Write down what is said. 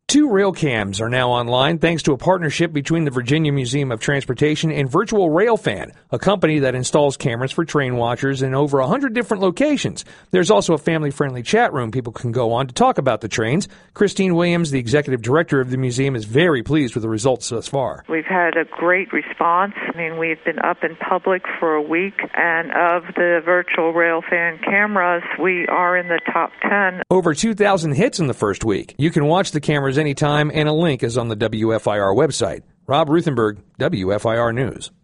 2 rail cams are now online thanks to a partnership between the Virginia Museum of Transportation and Virtual Railfan, a company that installs cameras for train watchers in over 100 different locations. There's also a family-friendly chat room people can go on to talk about the trains. Christine Williams, the executive director of the museum, is very pleased with the results thus far. We've had a great response. We've been up in public for a week, and of the Virtual Railfan cameras, we are in the top 10. Over 2,000 hits in the first week. You can watch the cameras anytime, and a link is on the WFIR website. Rob Ruthenberg, WFIR News.